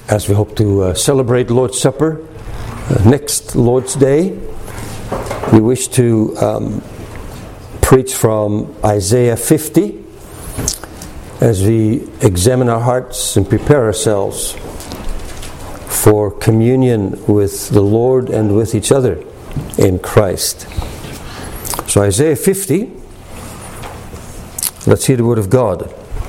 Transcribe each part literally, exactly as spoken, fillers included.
as we hope to uh, celebrate Lord's Supper uh, next Lord's Day, we wish to um, preach from Isaiah fifty as we examine our hearts and prepare ourselves for communion with the Lord and with each other in Christ. So Isaiah fifty, let's hear the word of God.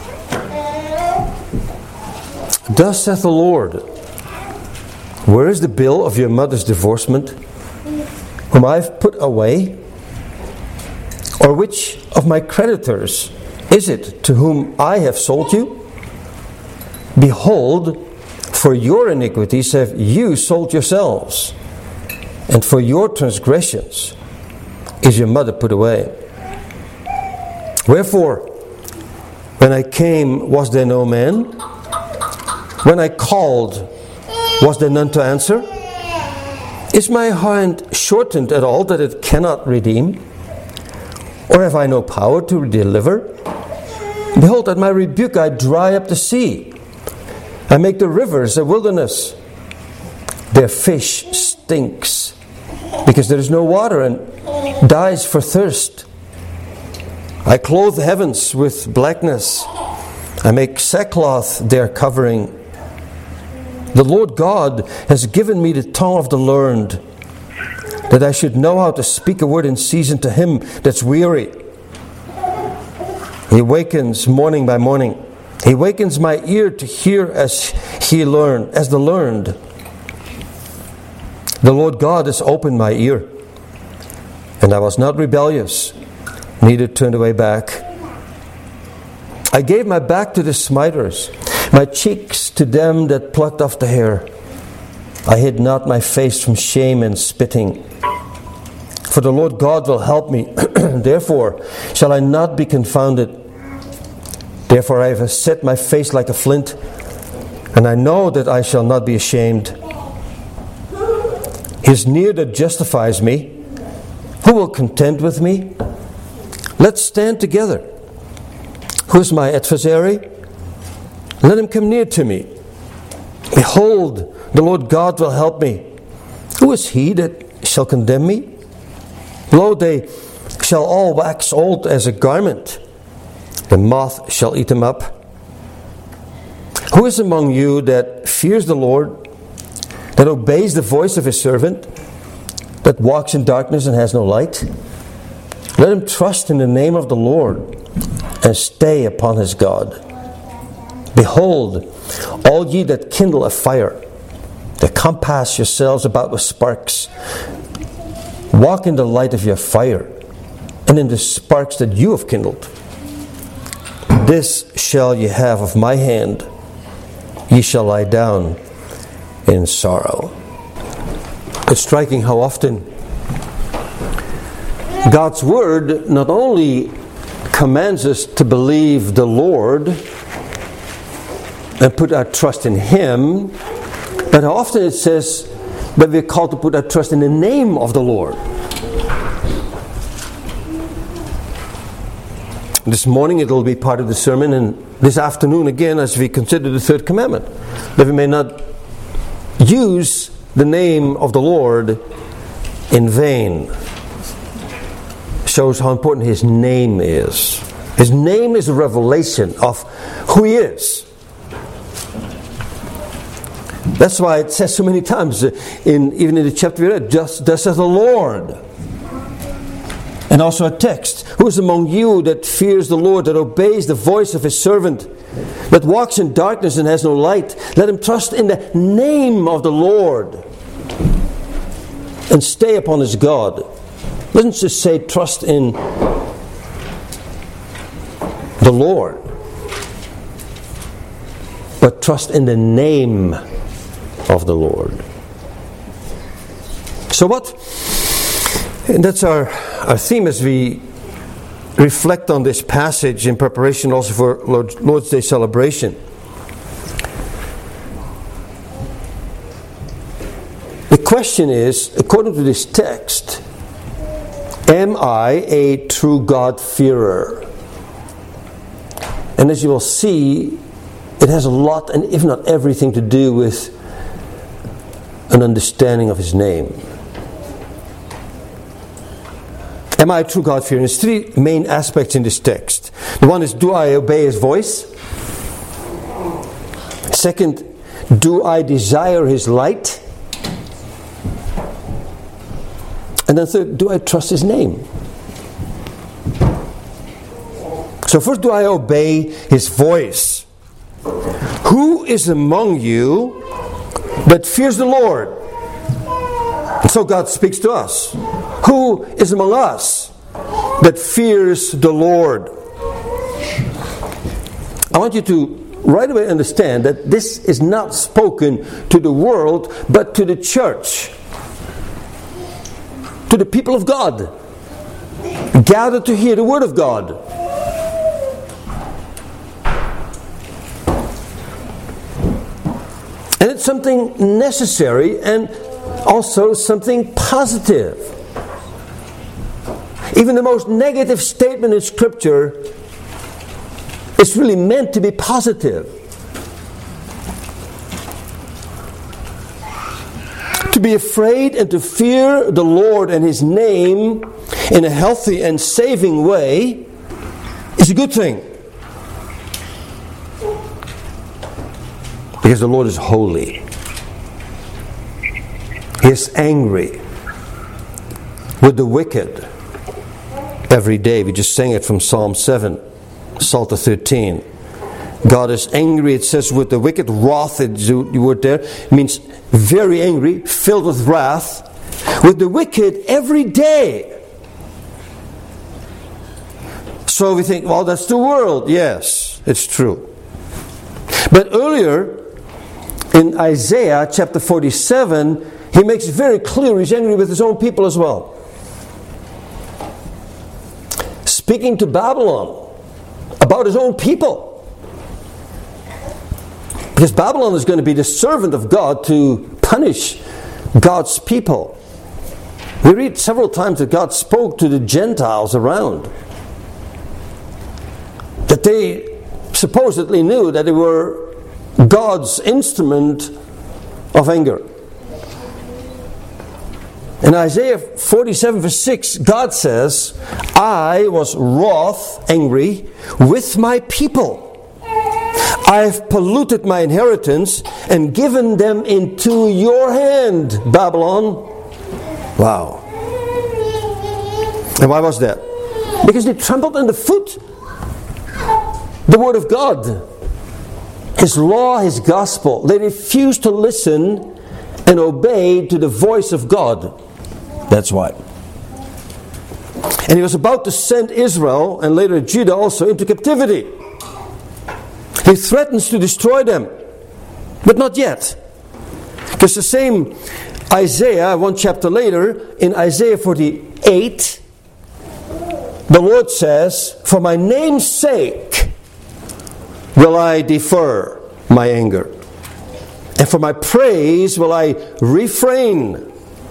Thus saith the Lord, where is the bill of your mother's divorcement, whom I have put away? Or which of my creditors is it to whom I have sold you? Behold, for your iniquities have you sold yourselves, and for your transgressions is your mother put away. Wherefore, when I came, was there no man? When I called, was there none to answer? Is my hand shortened at all that it cannot redeem? Or have I no power to deliver? Behold, at my rebuke I dry up the sea. I make the rivers a wilderness. Their fish stinks, because there is no water, and dies for thirst. I clothe the heavens with blackness. I make sackcloth their covering. The Lord God has given me the tongue of the learned, that I should know how to speak a word in season to him that's weary. He awakens morning by morning. He wakens my ear to hear as he learn, as the learned. The Lord God has opened my ear, and I was not rebellious, neither turned away back. I gave my back to the smiters, my cheeks to them that plucked off the hair. I hid not my face from shame and spitting. For the Lord God will help me, therefore shall I not be confounded. Therefore I have set my face like a flint, and I know that I shall not be ashamed. He is near that justifies me. Who will contend with me? Let's stand together. Who is my adversary? Let him come near to me. Behold, the Lord God will help me. Who is he that shall condemn me? Lo, they shall all wax old as a garment. The moth shall eat them up. Who is among you that fears the Lord, that obeys the voice of his servant, that walks in darkness and has no light? Let him trust in the name of the Lord and stay upon his God. Behold, all ye that kindle a fire, that compass yourselves about with sparks, walk in the light of your fire, and in the sparks that you have kindled. This shall ye have of my hand, ye shall lie down in sorrow. It's striking how often God's Word not only commands us to believe the Lord and put our trust in Him, but how often it says that we're called to put our trust in the name of the Lord. This morning it will be part of the sermon, and this afternoon again as we consider the third commandment, that we may not use the name of the Lord in vain. Shows how important His name is. His name is a revelation of who He is. That's why it says so many times, in even in the chapter we read, just thus saith the Lord. And also a text, who is among you that fears the Lord, that obeys the voice of His servant, that walks in darkness and has no light? Let him trust in the name of the Lord and stay upon his God. It doesn't just say trust in the Lord, but trust in the name of the Lord. So what? And that's our, our theme as we reflect on this passage in preparation also for Lord, Lord's Day celebration. The question is, according to this text, am I a true God-fearer? And as you will see, it has a lot, and if not everything, to do with an understanding of His name. Am I a true God-fearer? There's three main aspects in this text. The one is, do I obey His voice? Second, do I desire His light? And then third, do I trust His name? So first, do I obey His voice? Who is among you that fears the Lord? So God speaks to us. Who is among us that fears the Lord? I want you to right away understand that this is not spoken to the world, but to the church, to the people of God, gathered to hear the Word of God. And it's something necessary and also something positive. Even the most negative statement in Scripture is really meant to be positive. To be afraid and to fear the Lord and His name in a healthy and saving way is a good thing. Because the Lord is holy. He is angry with the wicked every day. We just sang it from Psalm seven, Psalter thirteen. God is angry, it says, with the wicked. Wrath, the word there, means very angry, filled with wrath, with the wicked every day. So we think, well, that's the world. Yes, it's true. But earlier, in Isaiah chapter forty-seven, he makes it very clear he's angry with his own people as well. Speaking to Babylon about his own people. Because Babylon is going to be the servant of God to punish God's people. We read several times that God spoke to the Gentiles around. That they supposedly knew that they were God's instrument of anger. In Isaiah forty-seven verse six, God says, I was wroth, angry, with my people. I have polluted my inheritance and given them into your hand, Babylon. Wow. And why was that? Because they trampled underfoot the Word of God, His law, His gospel. They refused to listen and obey to the voice of God. That's why. And He was about to send Israel and later Judah also into captivity. He threatens to destroy them, but not yet. Because the same Isaiah, one chapter later, in Isaiah forty-eight, the Lord says, for my name's sake will I defer my anger, and for my praise will I refrain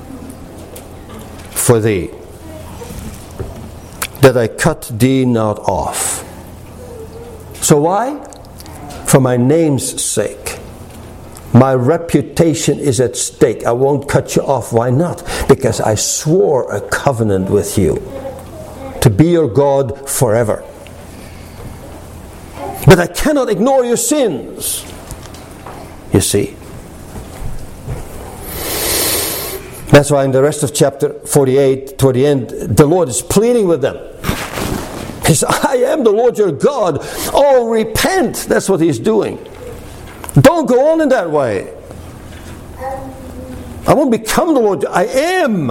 for thee, that I cut thee not off. So why? For my name's sake. My reputation is at stake. I won't cut you off. Why not? Because I swore a covenant with you to be your God forever. But I cannot ignore your sins. You see. That's why in the rest of chapter forty-eight, toward the end, the Lord is pleading with them. He says, I am the Lord your God. Oh, repent. That's what He's doing. Don't go on in that way. I won't become the Lord. I am.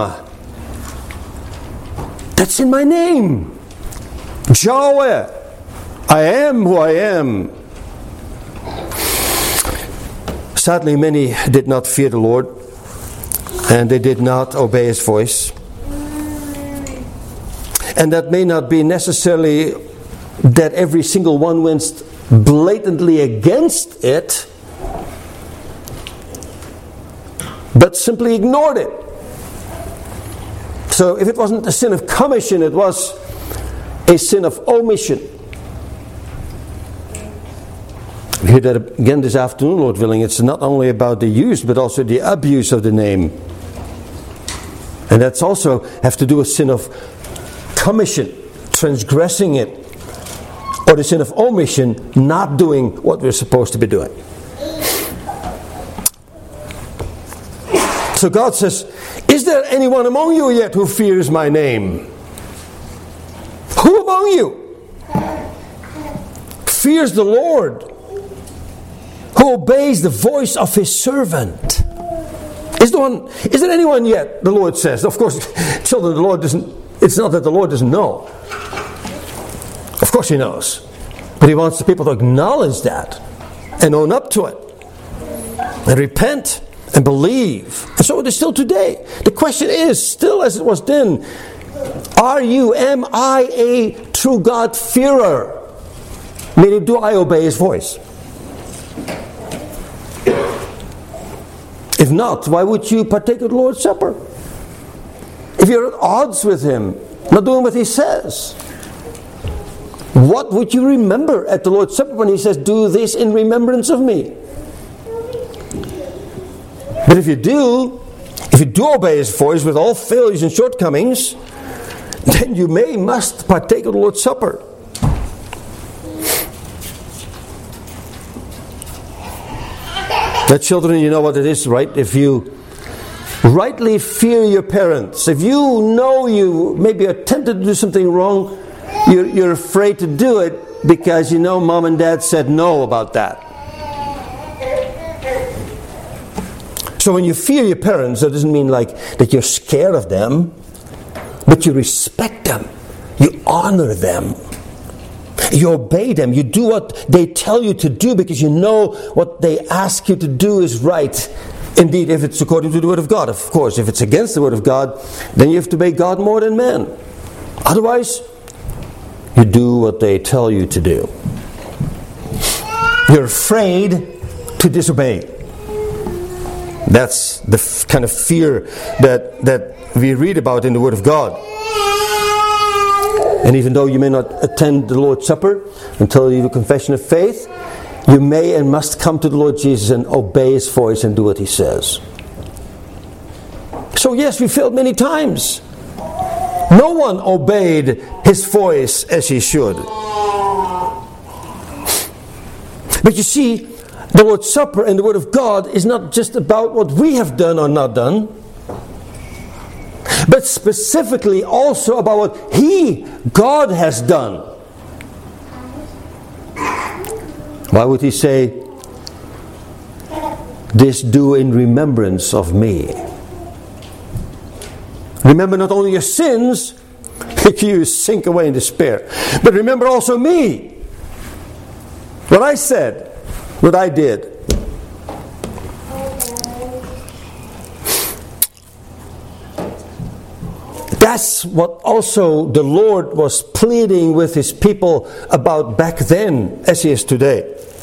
That's in my name. Yahweh. I am who I am. Sadly, many did not fear the Lord, and they did not obey His voice. And that may not be necessarily that every single one went blatantly against it, but simply ignored it. So if it wasn't a sin of commission, it was a sin of omission. hear that again this afternoon, Lord willing. It's not only about the use, but also the abuse of the name. And that's also have to do with sin of commission, transgressing it, or the sin of omission, not doing what we're supposed to be doing. So God says, is there anyone among you yet who fears my name? Who among you fears the Lord, who obeys the voice of his servant? Is there, one, is there anyone yet, the Lord says? Of course, children, the Lord doesn't, it's not that the Lord doesn't know. Of course he knows. But he wants the people to acknowledge that and own up to it. And repent and believe. And so it is still today. The question is, still as it was then, are you, am I a true God-fearer? Meaning, do I obey his voice? If not, why would you partake of the Lord's Supper? If you're at odds with him, not doing what he says, what would you remember at the Lord's Supper when he says, do this in remembrance of me? But if you do, if you do obey his voice with all failures and shortcomings, then you may must partake of the Lord's Supper. Now, children, you know what it is, right? If you rightly fear your parents, if you know you maybe are tempted to do something wrong, you're, you're afraid to do it because you know mom and dad said no about that. So when you fear your parents, that doesn't mean like that you're scared of them, but you respect them, you honor them, you obey them, you do what they tell you to do because you know what they ask you to do is right. Indeed, if it's according to the Word of God. Of course, if it's against the Word of God, then you have to obey God more than man. Otherwise, you do what they tell you to do. You're afraid to disobey. That's the f- kind of fear that, that we read about in the Word of God. And even though you may not attend the Lord's Supper until you do confession of faith, you may and must come to the Lord Jesus and obey his voice and do what he says. So yes, we failed many times. No one obeyed his voice as he should. But you see, the Lord's Supper and the Word of God is not just about what we have done or not done, but specifically also about what He, God, has done. Why would He say, this do in remembrance of me? Remember not only your sins, make you sink away in despair, but remember also me. What I said, what I did. That's what also the Lord was pleading with His people about back then, as He is today.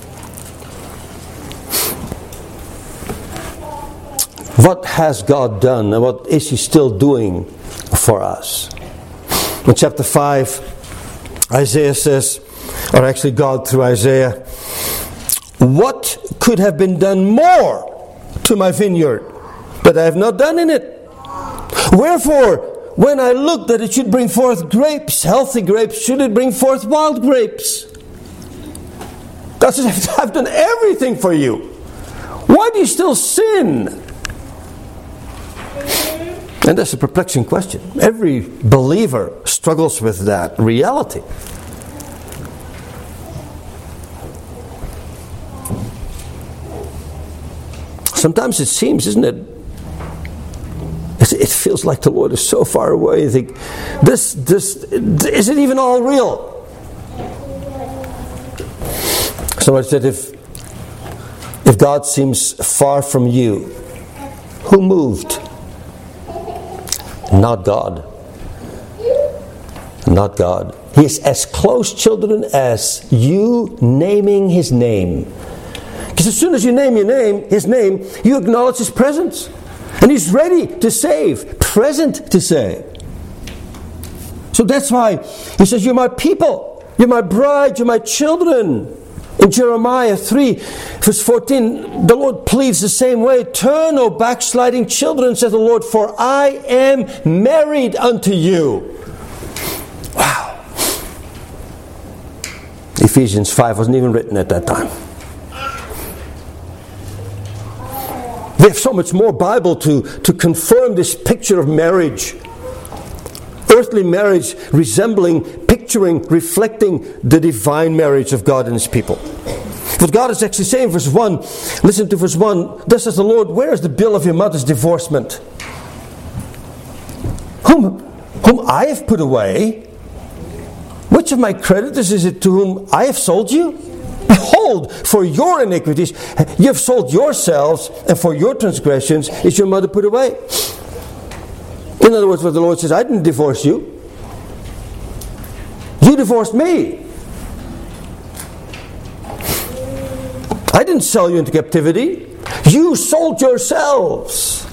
What has God done and what is He still doing for us? In chapter five, Isaiah says, or actually God through Isaiah, what could have been done more to my vineyard, but I have not done in it? Wherefore, when I looked that it should bring forth grapes, healthy grapes, should it bring forth wild grapes? God says, I've done everything for you. Why do you still sin? And that's a perplexing question. Every believer struggles with that reality. Sometimes it seems, isn't it? It feels like the Lord is so far away. You think, this, this, is it even all real? Somebody said, if, if God seems far from you, who moved? Not God. Not God. He is as close, children, as you naming His name. Because as soon as you name your name, His name, you acknowledge His presence. And He's ready to save, present to save. So that's why He says, you're my people, you're my bride, you're my children. In Jeremiah three, verse fourteen, the Lord pleads the same way. Turn, O backsliding children, says the Lord, for I am married unto you. Wow. Ephesians five wasn't even written at that time. We have so much more Bible to, to confirm this picture of marriage. Earthly marriage resembling, picturing, reflecting the divine marriage of God and His people. What God is actually saying, verse one, listen to verse one. Thus says the Lord, where is the bill of your mother's divorcement? Whom, whom I have put away? Which of my creditors is it to whom I have sold you? Behold, for your iniquities you have sold yourselves, and for your transgressions is your mother put away. In other words, what the Lord says, I didn't divorce you. You divorced me. I didn't sell you into captivity. You sold yourselves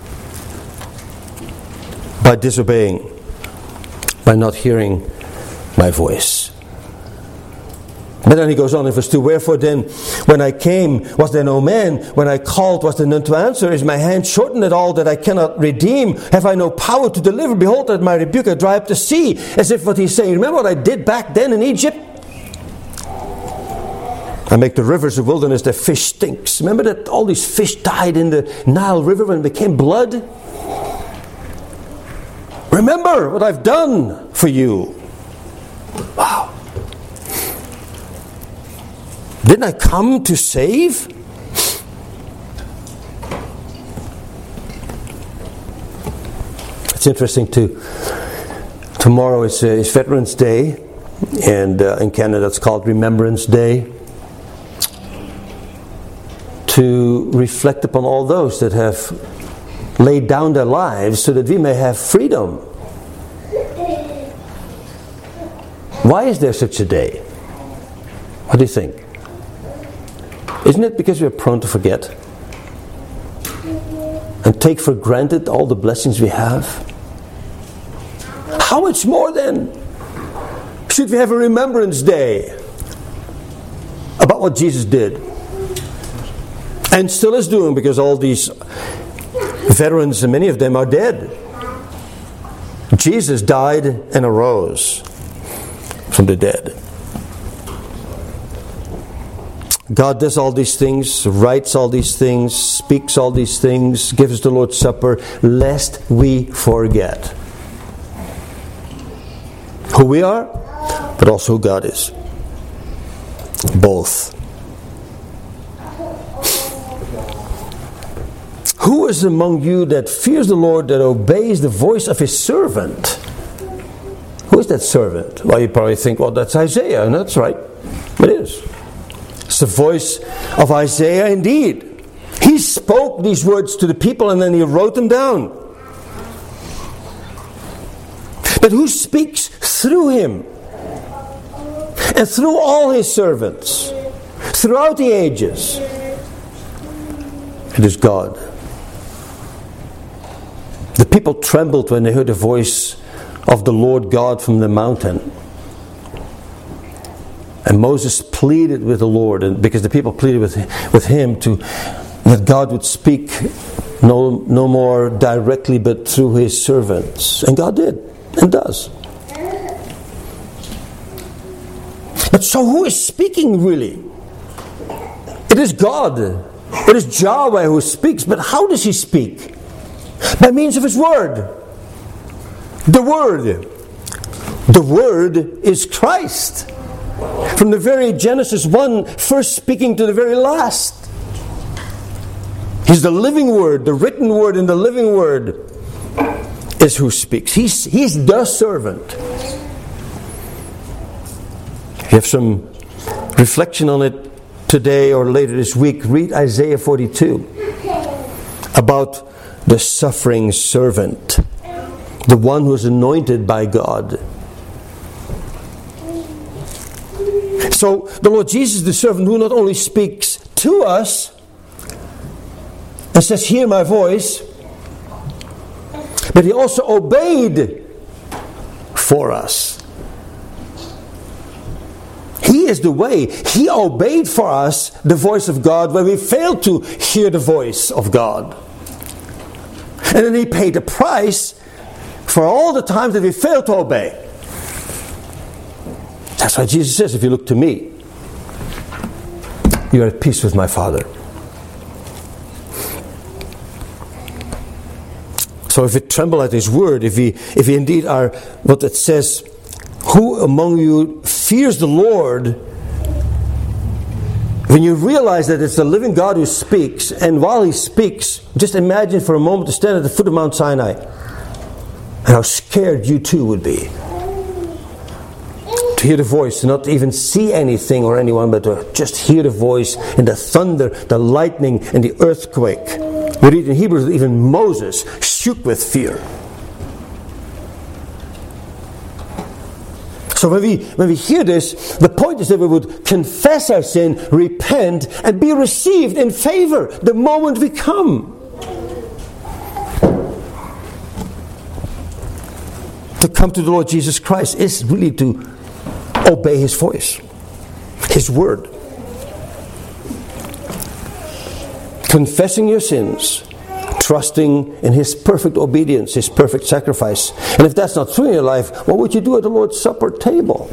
by disobeying, by not hearing my voice. But then he goes on in verse two, wherefore then, when I came, was there no man? When I called, was there none to answer? Is my hand shortened at all that I cannot redeem? Have I no power to deliver? Behold, at my rebuke I dry up the sea. As if what he's saying, remember what I did back then in Egypt? I make the rivers a wilderness, their fish stinks. Remember that all these fish died in the Nile River when it became blood? Remember what I've done for you. Wow. Didn't I come to save? It's interesting too. Tomorrow is, uh, is Veterans Day, and uh, in Canada it's called Remembrance Day. To reflect upon all those that have laid down their lives so that we may have freedom. Why is there such a day? What do you think? Isn't it because we are prone to forget? And take for granted all the blessings we have? How much more then should we have a Remembrance Day about what Jesus did? And still is doing, because all these veterans, and many of them are dead. Jesus died and arose from the dead. God does all these things, writes all these things, speaks all these things, gives us the Lord's Supper, lest we forget who we are, but also who God is. Both. Who is among you that fears the Lord, that obeys the voice of His servant? Who is that servant? Well, you probably think, well, that's Isaiah, and that's right. It is. It's the voice of Isaiah indeed. He spoke these words to the people and then he wrote them down. But who speaks through him? And through all his servants, throughout the ages? It is God. The people trembled when they heard the voice of the Lord God from the mountain. And Moses pleaded with the Lord, and because the people pleaded with with him to that God would speak no no more directly, but through His servants. And God did, and does. But so who is speaking really? It is God. It is Yahweh who speaks. But how does He speak? By means of His Word. The Word. The Word is Christ. From the very Genesis one, first speaking to the very last. He's the living Word, the written Word, and the living Word is who speaks. He's, he's the servant. If you have some reflection on it today or later this week, read Isaiah forty-two about the suffering servant, the one who is anointed by God. So the Lord Jesus, the servant who not only speaks to us and says, hear my voice, but He also obeyed for us. He is the way. He obeyed for us the voice of God when we failed to hear the voice of God. And then He paid the price for all the times that we failed to obey. That's why Jesus says, if you look to me, you are at peace with my Father. So if we tremble at His word, if we, if we indeed are what it says, who among you fears the Lord, when you realize that it's the living God who speaks, and while He speaks, just imagine for a moment to stand at the foot of Mount Sinai, and how scared you too would be. To hear the voice, to not even see anything or anyone, but to just hear the voice and the thunder, the lightning and the earthquake. We read in Hebrews that even Moses shook with fear. So when we, when we hear this, the point is that we would confess our sin, repent, and be received in favor the moment we come. To come to the Lord Jesus Christ is really to obey His voice, His word. Confessing your sins, trusting in His perfect obedience, His perfect sacrifice. And if that's not true in your life, what would you do at the Lord's Supper table?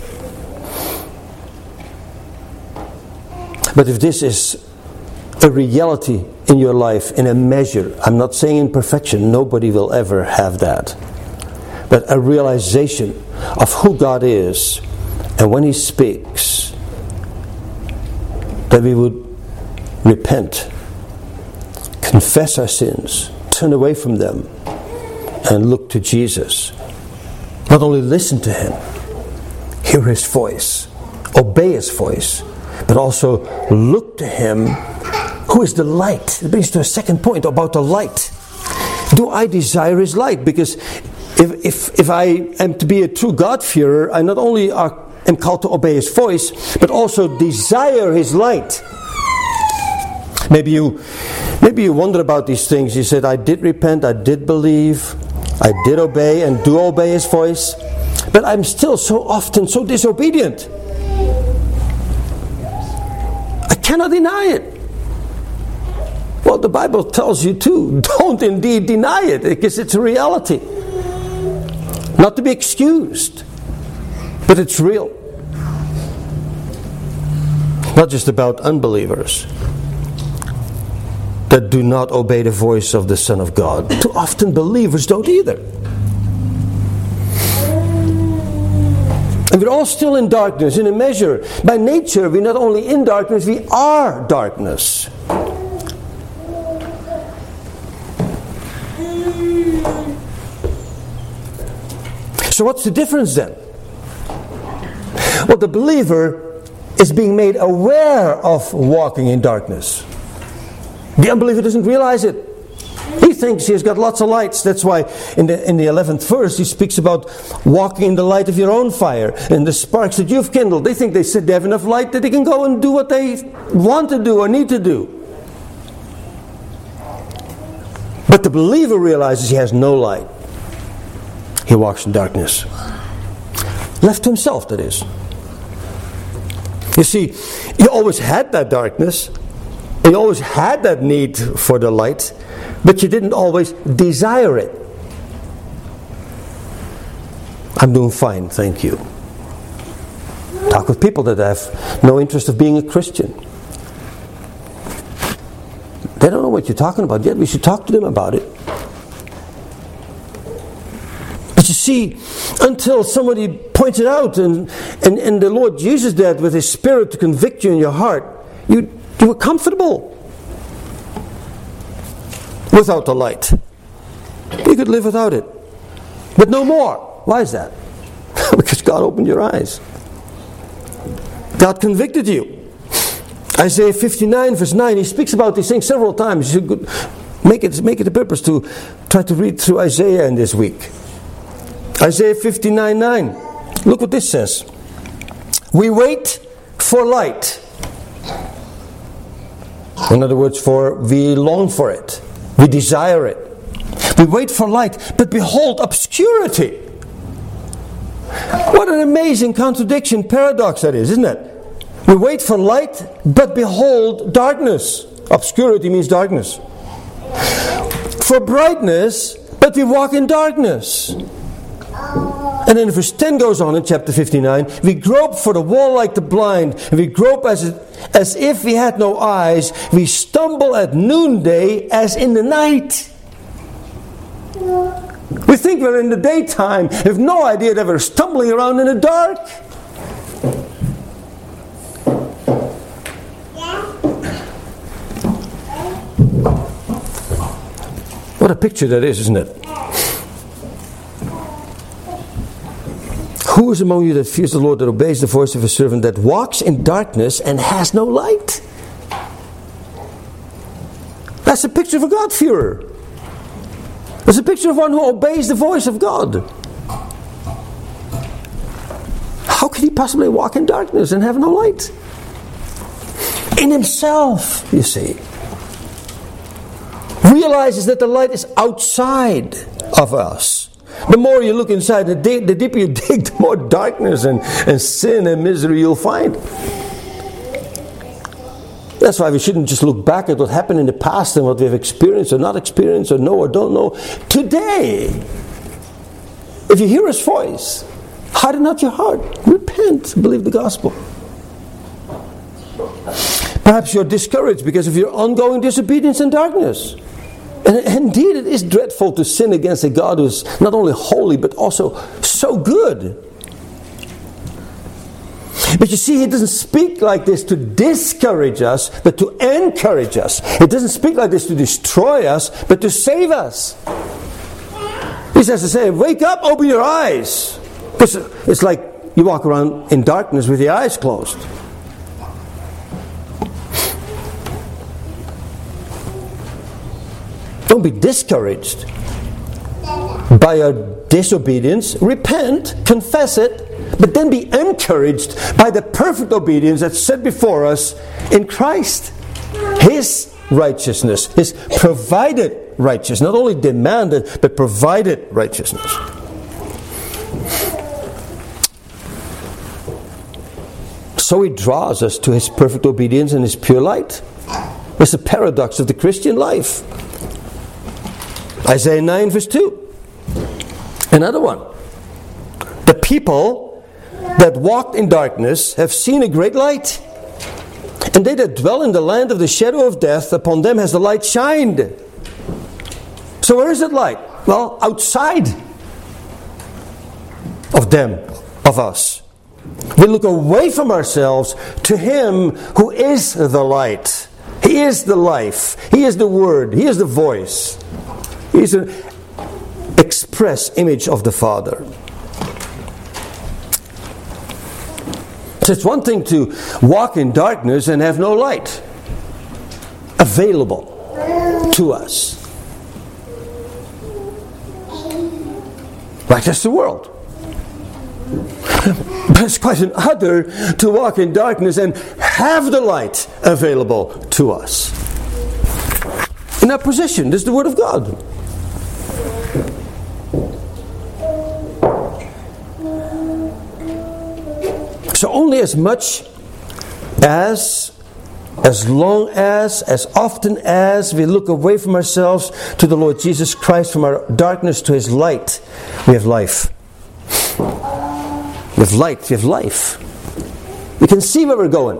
But if this is a reality in your life, in a measure, I'm not saying in perfection, nobody will ever have that, but a realization of who God is, and when He speaks, that we would repent, confess our sins, turn away from them, and look to Jesus. Not only listen to Him, hear His voice, obey His voice, but also look to Him who is the light. It brings to a second point about the light. Do I desire His light? Because if if, if I am to be a true God-fearer, I not only are, am called to obey His voice, but also desire His light. Maybe you maybe you wonder about these things. You said, I did repent, I did believe, I did obey and do obey His voice, but I'm still so often so disobedient. I cannot deny it. Well, the Bible tells you too, don't indeed deny it, because it's a reality. Not to be excused, but it's real. Not just about unbelievers that do not obey the voice of the Son of God. Too often believers don't either. And we're all still in darkness in a measure. By nature, we're not only in darkness, we are darkness. So what's the difference then? Well, the believer is being made aware of walking in darkness. The unbeliever doesn't realize it. He thinks he has got lots of lights. That's why in the in the eleventh verse he speaks about walking in the light of your own fire and the sparks that you've kindled. They think they said they have enough light that they can go and do what they want to do or need to do. But the believer realizes he has no light. He walks in darkness. Left to himself, that is. You see, he always had that darkness. He always had that need for the light, but you didn't always desire it. I'm doing fine, thank you. Talk with people that have no interest of being a Christian. They don't know what you're talking about yet. We should talk to them about it. But you see, until somebody points it out and, and, and the Lord uses that with His Spirit to convict you in your heart, you You were comfortable without the light. You could live without it. But no more. Why is that? Because God opened your eyes. God convicted you. Isaiah fifty-nine verse nine, He speaks about these things several times. You should make it, make it a purpose to try to read through Isaiah in this week. Isaiah fifty-nine nine. Look what this says. We wait for light. In other words, for we long for it. We desire it. We wait for light, but behold obscurity. What an amazing contradiction, paradox that is, isn't it? We wait for light, but behold darkness. Obscurity means darkness. For brightness, but we walk in darkness. And then verse ten goes on in chapter fifty-nine. We grope for the wall like the blind, and we grope as, it, as if we had no eyes. We stumble at noonday as in the night. We think we're in the daytime. We have no idea that we're stumbling around in the dark. What a picture that is, isn't it? Who is among you that fears the Lord, that obeys the voice of his servant, that walks in darkness and has no light? That's a picture of a God-fearer. It's a picture of one who obeys the voice of God. How could he possibly walk in darkness and have no light? In himself, you see. Realizes that the light is outside of us. The more you look inside, the, di- the deeper you dig, the more darkness and, and sin and misery you'll find. That's why we shouldn't just look back at what happened in the past and what we've experienced or not experienced or know or don't know. Today, if you hear his voice, harden not your heart. Repent. Believe the gospel. Perhaps you're discouraged because of your ongoing disobedience and darkness. And indeed, it is dreadful to sin against a God who is not only holy, but also so good. But you see, he doesn't speak like this to discourage us, but to encourage us. He doesn't speak like this to destroy us, but to save us. He says to say, wake up, open your eyes. Because it's like you walk around in darkness with your eyes closed. Don't be discouraged by your disobedience. Repent, confess it, but then be encouraged by the perfect obedience that's set before us in Christ. His righteousness, His provided righteousness, not only demanded, but provided righteousness. So He draws us to His perfect obedience and His pure light. It's a paradox of the Christian life. Isaiah nine verse two. Another one. The people that walked in darkness have seen a great light. And they that dwell in the land of the shadow of death, upon them has the light shined. So where is that light? Well, outside of them, of us. We look away from ourselves to Him who is the light. He is the life. He is the Word. He is the voice. He is an express image of the Father. So it's one thing to walk in darkness and have no light available to us. Like that's the world. But it's quite an other to walk in darkness and have the light available to us. In our position, this is the Word of God. So only as much as, as long as, as often as we look away from ourselves to the Lord Jesus Christ, from our darkness to His light, we have life. We have light, we have life. We can see where we're going.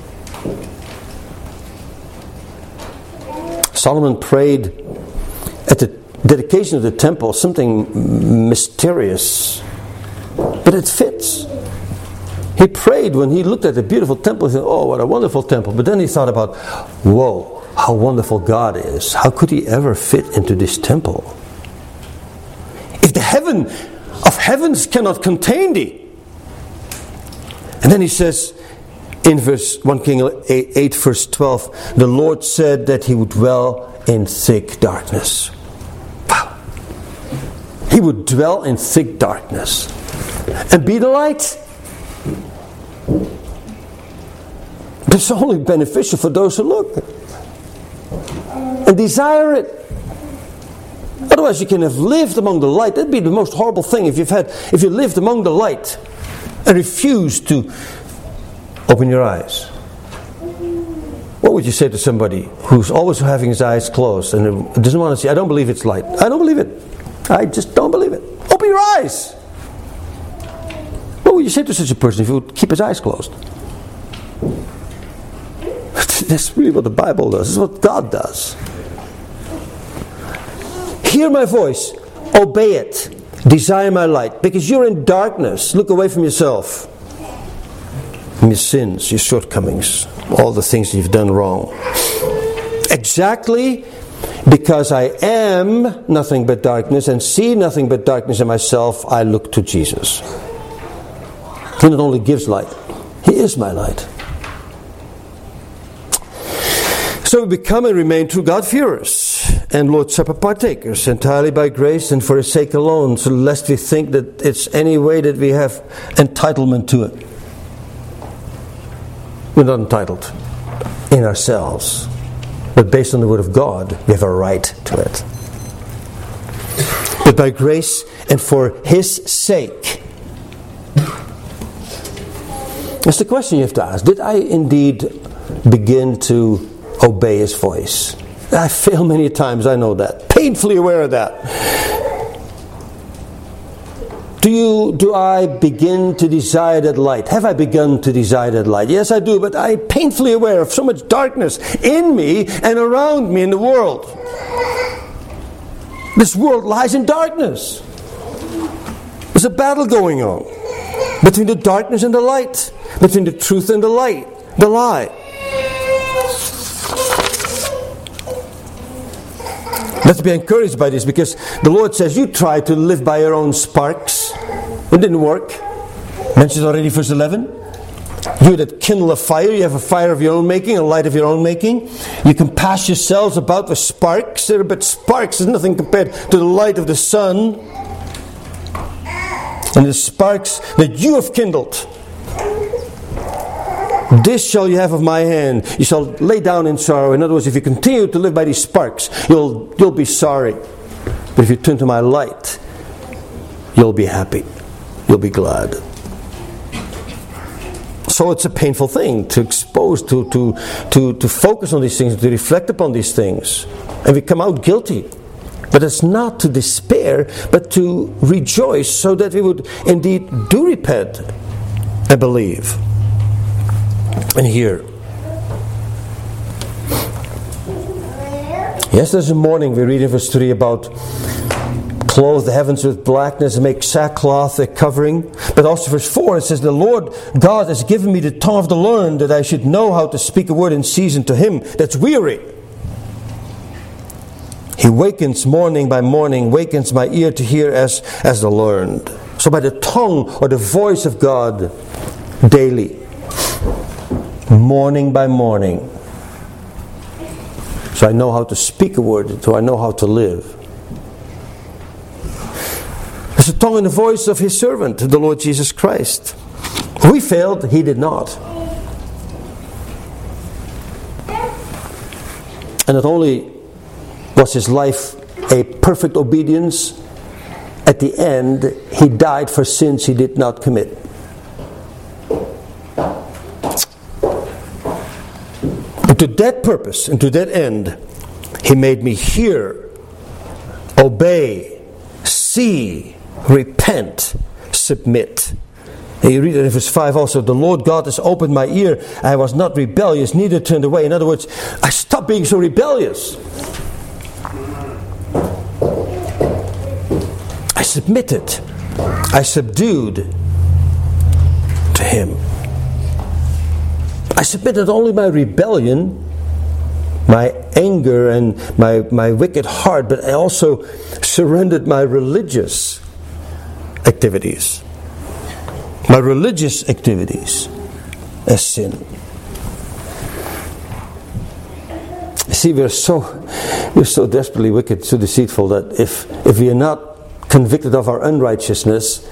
Solomon prayed at the dedication of the temple, something mysterious, but it fits. He prayed when he looked at the beautiful temple. He said, oh, what a wonderful temple. But then he thought about, whoa, how wonderful God is. How could He ever fit into this temple? If the heaven of heavens cannot contain Thee. And then he says in verse First Kings eight verse twelve, the Lord said that He would dwell in thick darkness. Wow. He would dwell in thick darkness and be the light. It's only beneficial for those who look and desire it. Otherwise, you can have lived among the light. That'd be the most horrible thing if you've had, if you lived among the light and refused to Open your eyes. What would you say to somebody who's always having his eyes closed and doesn't want to see? I don't believe it's light. I don't believe it. I just don't believe it. Open your eyes. What would you say to such a person if he would keep his eyes closed? That's really what the Bible does. This is what God does. Hear my voice. Obey it. Desire my light. Because you're in darkness. Look away from yourself. From your sins, your shortcomings, all the things you've done wrong. Exactly because I am nothing but darkness and see nothing but darkness in myself, I look to Jesus. He not only gives light, He is my light. So we become and remain true God-fearers and Lord's Supper partakers, entirely by grace and for His sake alone, so lest we think that it's any way that we have entitlement to it. We're not entitled in ourselves, but based on the Word of God, we have a right to it. But by grace and for His sake. That's the question you have to ask. Did I indeed begin to obey His voice? I fail many times, I know that. Painfully aware of that. Do you, do I begin to desire that light? Have I begun to desire that light? Yes, I do, but I'm painfully aware of so much darkness in me and around me in the world. This world lies in darkness. There's a battle going on between the darkness and the light, between the truth and the light, the lie. Let's be encouraged by this, because the Lord says, you try to live by your own sparks. It didn't work. Mentioned already verse eleven. You that kindle a fire, you have a fire of your own making, a light of your own making. You can pass yourselves about with sparks. They're but sparks is nothing compared to the light of the sun. And the sparks that you have kindled, this shall you have of my hand. You shall lay down in sorrow. In other words, if you continue to live by these sparks, you'll you'll be sorry. But if you turn to my light, you'll be happy. You'll be glad. So it's a painful thing to expose, to to to to focus on these things, to reflect upon these things, and we come out guilty. But it's not to despair, but to rejoice, so that we would indeed do repent and believe. And here, yes, there's a morning we read in verse three about clothe the heavens with blackness and make sackcloth a covering. But also verse four, it says, the Lord God has given me the tongue of the learned, that I should know how to speak a word in season to him that's weary. He wakens morning by morning, wakens my ear to hear as, as the learned. So by the tongue or the voice of God daily, morning by morning, so I know how to speak a word, so I know how to live. There's a tongue and the voice of His servant, the Lord Jesus Christ. We failed, He did not. And not only was His life a perfect obedience, at the end He died for sins He did not commit. And to that purpose and to that end, He made me hear, obey, see, repent, submit. And you read it in verse five also, the Lord God has opened my ear. I was not rebellious, neither turned away. In other words, I stopped being so rebellious. I submitted. I subdued to Him. I submitted only my rebellion, my anger and my, my wicked heart, but I also surrendered my religious activities. My religious activities as sin. See, we're so we're so desperately wicked, so deceitful, that if if we are not convicted of our unrighteousness,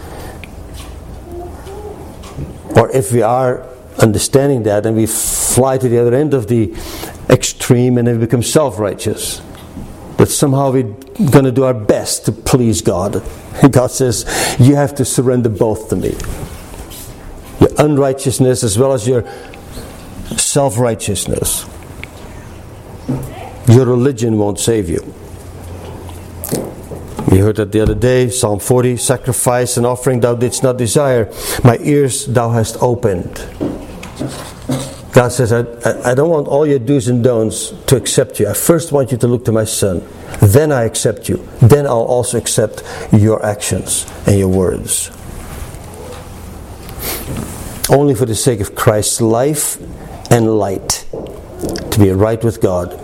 or if we are understanding that and we fly to the other end of the extreme and then we become self-righteous, that somehow we're going to do our best to please God. And God says, you have to surrender both to me. your unrighteousness as well as your self-righteousness. Your religion won't save you. We heard that the other day, Psalm forty, sacrifice and offering thou didst not desire. My ears thou hast opened. God says, I, I, I don't want all your do's and don'ts to accept you. I first want you to look to my Son. Then I accept you. Then I'll also accept your actions and your words. Only for the sake of Christ's life and light, to be right with God.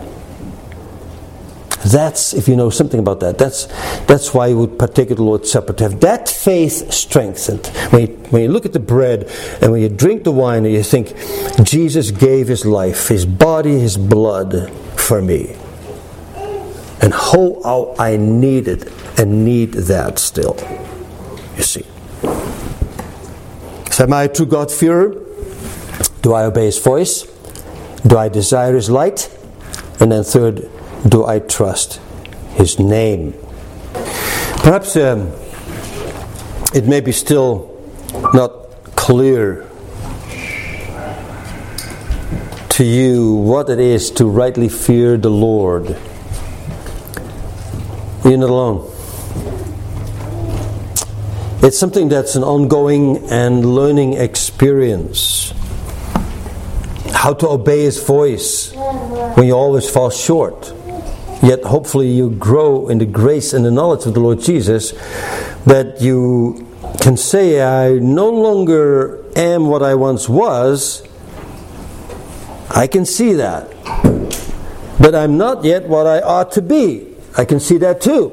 That's, if you know something about that, that's that's why you would partake of the Lord's Supper, to have that faith strengthened. When you, when you look at the bread and when you drink the wine and you think, Jesus gave His life, His body, His blood for me. And how, how I need it and need that still. You see. So am I a true God-fearer? Do I obey His voice? Do I desire His light? And then third, do I trust His name? Perhaps um, it may be still not clear to you what it is to rightly fear the Lord. You're not alone. It's something that's an ongoing and learning experience. How to obey His voice when you always fall short. Yet hopefully you grow in the grace and the knowledge of the Lord Jesus, that you can say, I no longer am what I once was. I can see that. But I'm not yet what I ought to be. I can see that too.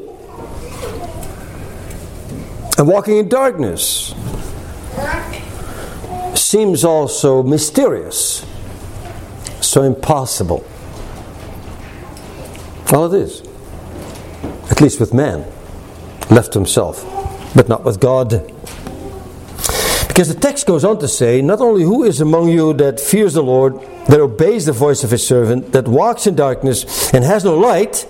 And walking in darkness seems also mysterious, so impossible. Well, it is. At least with man, left to himself, but not with God. Because the text goes on to say, not only who is among you that fears the Lord, that obeys the voice of His servant, that walks in darkness and has no light,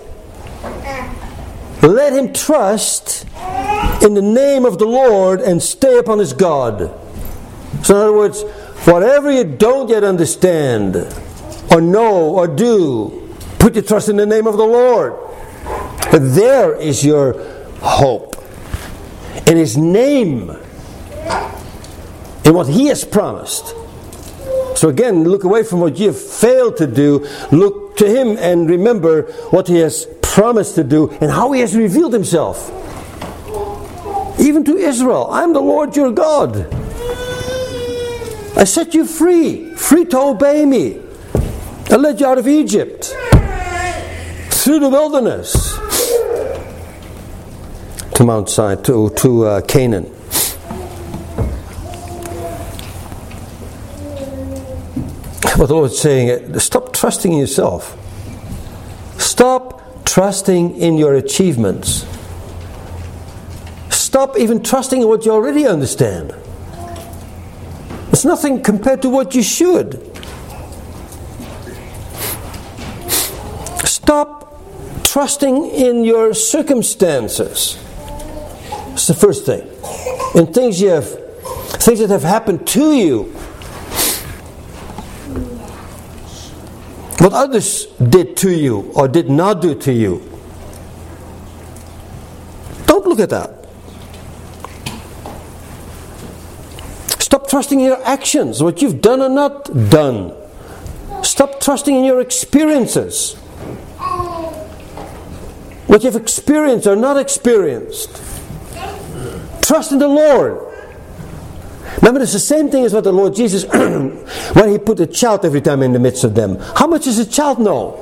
let him trust in the name of the Lord and stay upon his God. So in other words, whatever you don't yet understand, or know, or do, put your trust in the name of the Lord. But there is your hope. In His name. In what He has promised. So again, look away from what you have failed to do. Look to Him and remember what He has promised to do and how He has revealed Himself. Even to Israel, I'm the Lord your God. I set you free, free to obey me. I led you out of Egypt, through the wilderness, to Mount Sinai, to, to uh, Canaan. What the Lord's saying, stop trusting in yourself. Stop trusting in your achievements. Stop even trusting in what you already understand. It's nothing compared to what you should. Stop trusting in your circumstances. It's the first thing. In things you have, things that have happened to you. What others did to you or did not do to you. Don't look at that. Stop trusting in your actions, what you've done or not done. Stop trusting in your experiences. What you've experienced or not experienced. Trust in the Lord. Remember, it's the same thing as what the Lord Jesus, when He put a child every time in the midst of them. How much does a child know?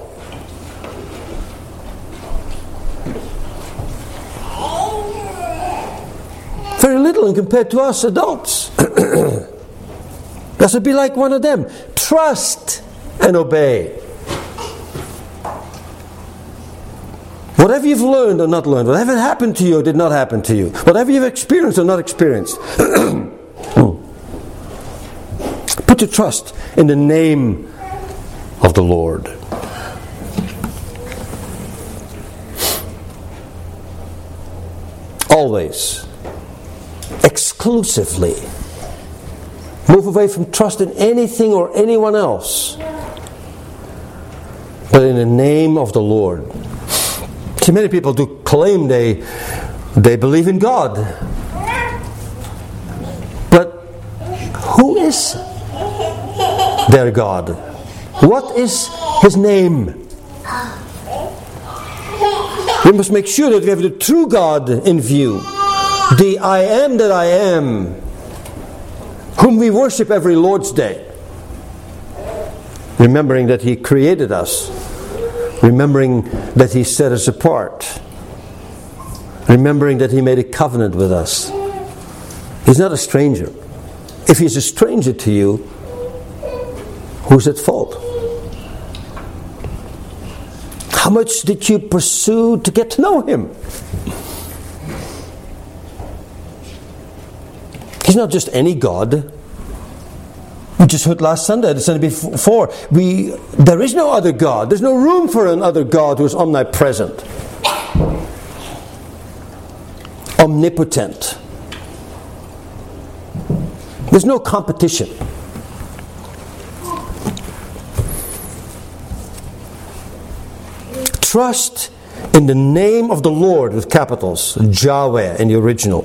Very little, and compared to us adults. That should be like one of them. Trust and obey. Whatever you've learned or not learned, whatever happened to you or did not happen to you, whatever you've experienced or not experienced, put your trust in the name of the Lord. Always. Exclusively. Move away from trust in anything or anyone else, but in the name of the Lord. See, many people do claim they they believe in God, but who is their God? What is His name? We must make sure that we have the true God in view, the I am that I am, whom we worship every Lord's Day, remembering that He created us, remembering that He set us apart, remembering that He made a covenant with us. He's not a stranger. If He's a stranger to you, who's at fault? How much did you pursue to get to know Him? He's not just any God. We just heard last Sunday, the Sunday before, we, there is no other God. There's no room for another God who is omnipresent, omnipotent. There's no competition. Trust in the name of the Lord with capitals, Yahweh in the original.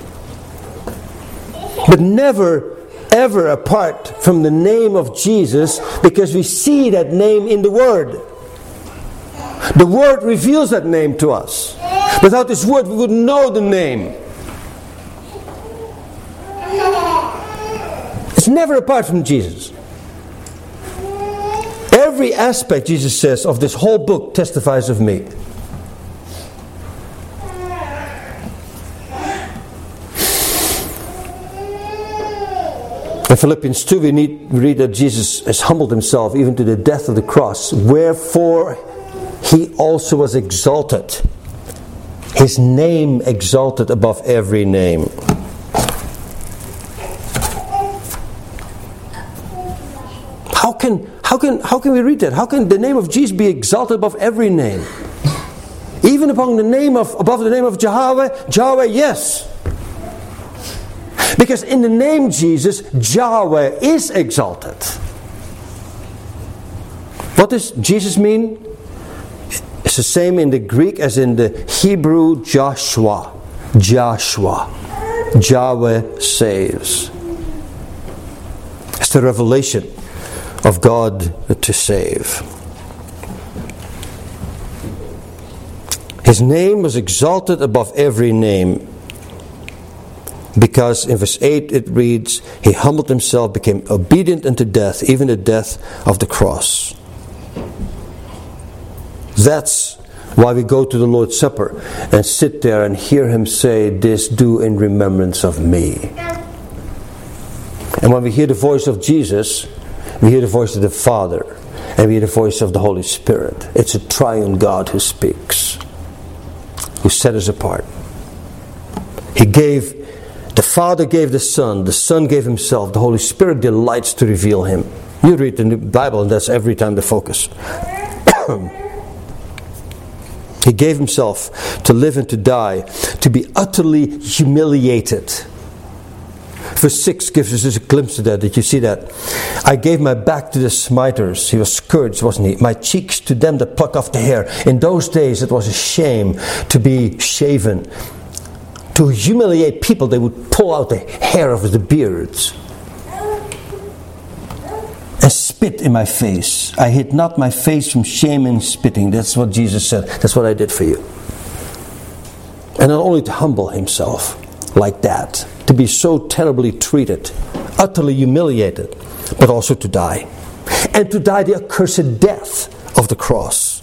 But never, ever apart from the name of Jesus, because we see that name in the Word. The Word reveals that name to us. Without this Word, we wouldn't know the name. It's never apart from Jesus. Every aspect, Jesus says, of this whole book testifies of me. In Philippians two, we, need, we read that Jesus has humbled Himself even to the death of the cross. Wherefore He also was exalted. His name exalted above every name. How can, how can, how can we read that? How can the name of Jesus be exalted above every name? Even above the name of, above the name of Yahweh? Yahweh, yes. Because in the name Jesus, Yahweh is exalted. What does Jesus mean? It's the same in the Greek as in the Hebrew Joshua. Joshua. Yahweh saves. It's the revelation of God to save. His name was exalted above every name. Because in verse eight it reads, He humbled Himself, became obedient unto death, even the death of the cross. That's why we go to the Lord's Supper and sit there and hear Him say, this do in remembrance of me. And when we hear the voice of Jesus, we hear the voice of the Father, and we hear the voice of the Holy Spirit. It's a triune God who speaks, who set us apart. He gave The Father gave the Son, the Son gave Himself, the Holy Spirit delights to reveal Him. You read the Bible and that's every time the focus. He gave Himself to live and to die, to be utterly humiliated. Verse six gives us a glimpse of that. Did you see that? I gave my back to the smiters. He was scourged, wasn't he? My cheeks to them that pluck off the hair. In those days it was a shame to be shaven. To humiliate people, they would pull out the hair of the beards and spit in my face. I hid not my face from shame and spitting. That's what Jesus said. That's what I did for you. And not only to humble Himself like that, to be so terribly treated, utterly humiliated, but also to die. And to die the accursed death of the cross.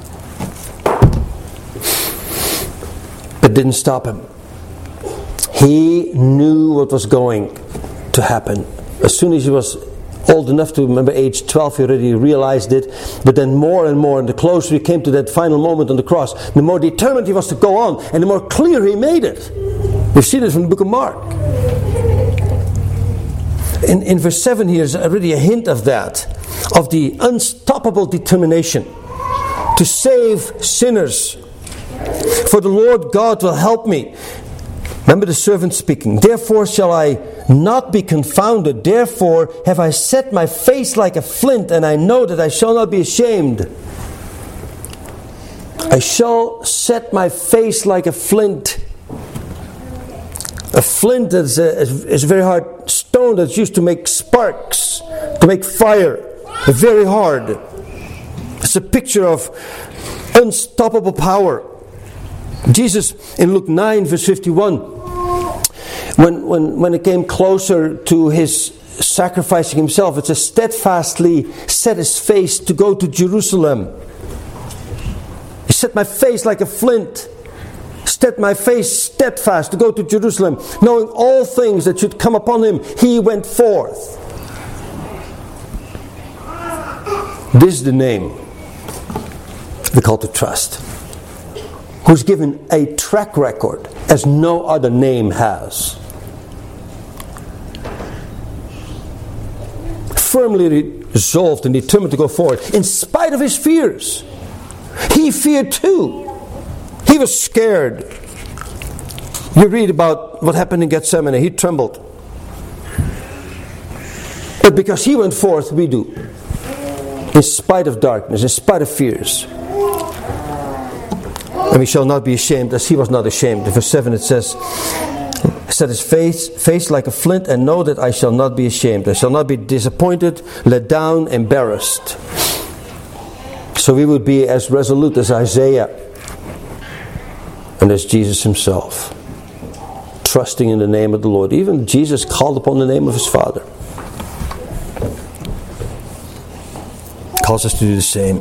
But didn't stop Him. He knew what was going to happen. As soon as he was old enough to remember age twelve, he already realized it. But then more and more, and the closer he came to that final moment on the cross, the more determined he was to go on, and the more clear he made it. We've seen it from the book of Mark. In, in verse seven here is already a hint of that, of the unstoppable determination to save sinners. For the Lord God will help me. Remember the servant speaking. Therefore shall I not be confounded. Therefore have I set my face like a flint, and I know that I shall not be ashamed. I shall set my face like a flint. A flint is a, is a very hard stone that's used to make sparks, to make fire. Very hard. It's a picture of unstoppable power. Jesus in Luke nine verse fifty-one, when, when, when it came closer to his sacrificing himself, it says, steadfastly set his face to go to Jerusalem. He set my face like a flint. Set my face steadfast to go to Jerusalem. Knowing all things that should come upon him, he went forth. This is the name we call to trust. Who's given a track record as no other name has. Firmly resolved and determined to go forward in spite of his fears. He feared too. He was scared. You read about what happened in Gethsemane. He trembled. But because he went forth, we do. In spite of darkness, in spite of fears. And we shall not be ashamed as he was not ashamed. In verse seven it says, set his face, face like a flint, and know that I shall not be ashamed. I shall not be disappointed, let down, embarrassed. So we would be as resolute as Isaiah and as Jesus himself, trusting in the name of the Lord. Even Jesus called upon the name of his Father. Calls us to do the same.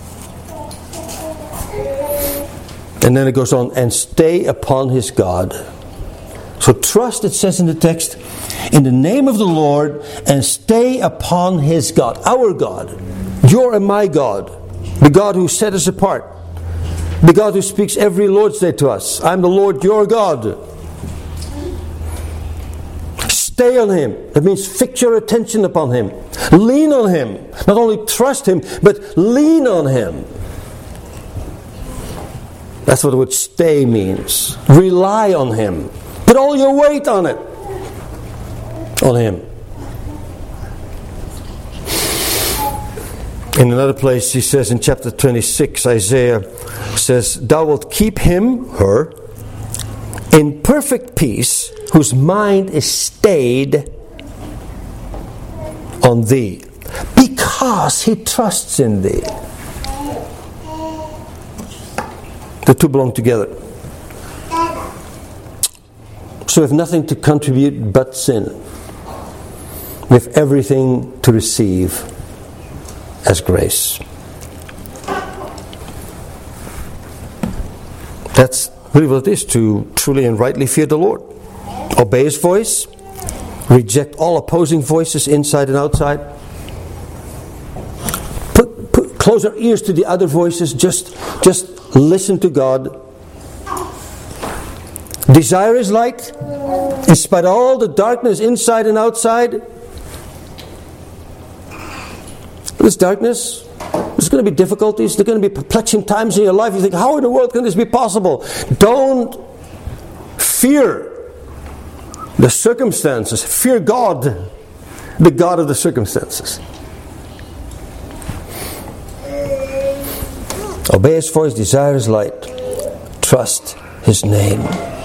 And then it goes on, and stay upon his God. So trust, it says in the text, in the name of the Lord, and stay upon his God. Our God. Your and my God. The God who set us apart. The God who speaks every Lord's Day to us. I'm the Lord your God. Stay on him. That means fix your attention upon him. Lean on him. Not only trust him, but lean on him. That's what the word stay means. Rely on him. Put all your weight on it. On him. In another place he says in chapter twenty-six, Isaiah says, thou wilt keep him, her, in perfect peace, whose mind is stayed on thee, because he trusts in thee. The two belong together. So we have nothing to contribute but sin. We have everything to receive as grace. That's really what it is to truly and rightly fear the Lord. Obey his voice. Reject all opposing voices inside and outside. Put, put close our ears to the other voices. Just, just listen to God. Desire his light. In spite of all the darkness inside and outside. This darkness, there's going to be difficulties, there are going to be perplexing times in your life. You think, how in the world can this be possible? Don't fear the circumstances. Fear God, the God of the circumstances. Obey his voice, desire his light, trust his name.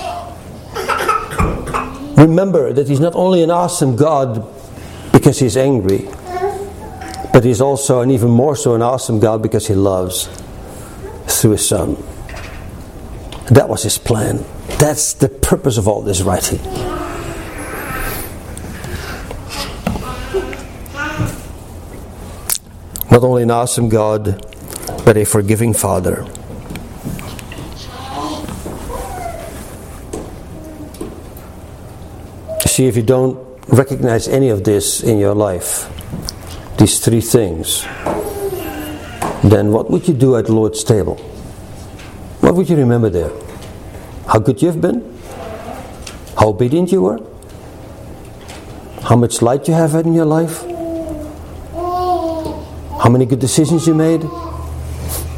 Remember that he's not only an awesome God because he's angry, but he's also, and even more so, an awesome God because he loves through his Son. That was his plan. That's the purpose of all this writing. Not only an awesome God, but a forgiving Father. See, if you don't recognize any of this in your life, these three things, then what would you do at the Lord's table? What would you remember there? How good you've been? How obedient you were? How much light you have had in your life? How many good decisions you made?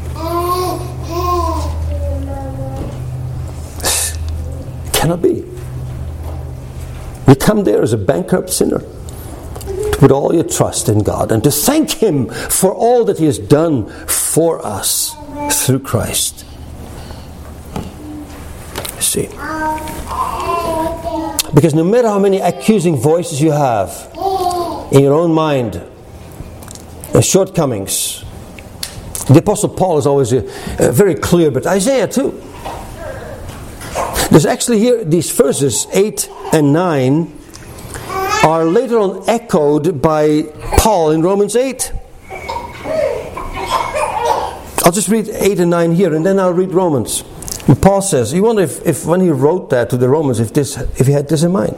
Cannot be. You come there as a bankrupt sinner to put all your trust in God and to thank Him for all that He has done for us through Christ. See, because no matter how many accusing voices you have in your own mind and shortcomings, the Apostle Paul is always uh, uh, very clear, but Isaiah too. There's actually here, these verses eight and nine are later on echoed by Paul in Romans eight. I'll just read eight and nine here, and then I'll read Romans. And Paul says, you wonder if, if when he wrote that to the Romans, if this, if he had this in mind.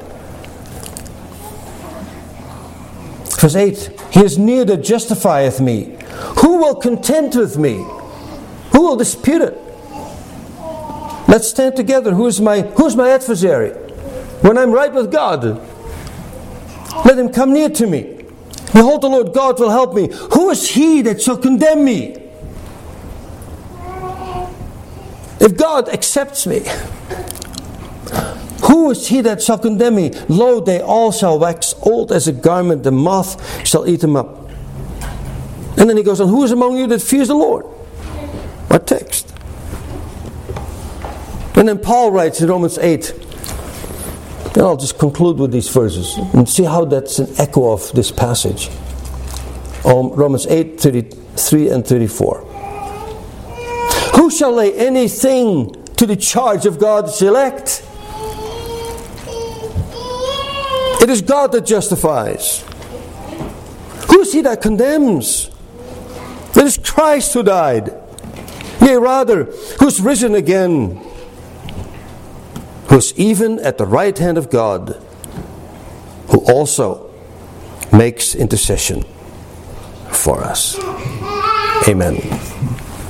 Verse eight, He is near that justifieth me. Who will contend with me? Who will dispute it? Let's stand together. Who is my, who is my adversary? When I'm right with God, let him come near to me. Behold, the Lord God will help me. Who is he that shall condemn me? If God accepts me, who is he that shall condemn me? Lo, they all shall wax old as a garment, the moth shall eat them up. And then he goes on, who is among you that fears the Lord? Our text. And then Paul writes in Romans eight, and I'll just conclude with these verses and see how that's an echo of this passage. Um, Romans eight, thirty-three and thirty-four. Who shall lay anything to the charge of God's elect? It is God that justifies. Who is he that condemns? It is Christ who died. Yea, rather, who is risen again, who is even at the right hand of God, who also makes intercession for us. Amen.